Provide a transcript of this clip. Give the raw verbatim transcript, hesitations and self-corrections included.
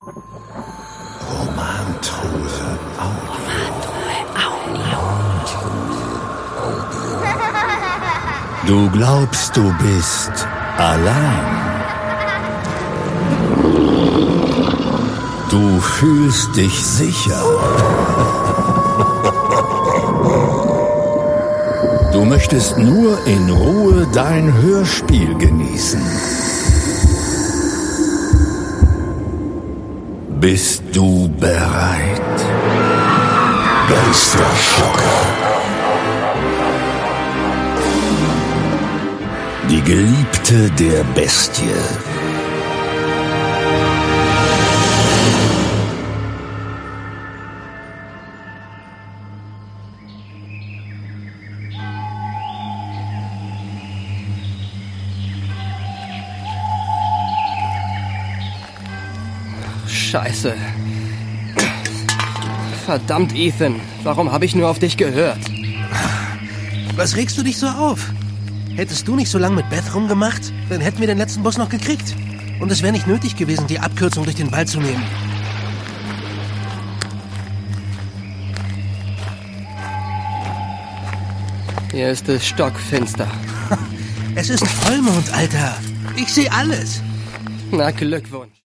Romantose Audio. Du glaubst, du bist allein. Du fühlst dich sicher. Du möchtest nur in Ruhe dein Hörspiel genießen. Bist du bereit? Geisterschocker. Die Geliebte der Bestie. Scheiße. Verdammt, Ethan. Warum habe ich nur auf dich gehört? Was regst du dich so auf? Hättest du nicht so lange mit Beth rumgemacht, dann hätten wir den letzten Bus noch gekriegt. Und es wäre nicht nötig gewesen, die Abkürzung durch den Wald zu nehmen. Hier ist es stockfinster. Es ist Vollmond, Alter. Ich sehe alles. Na, Glückwunsch.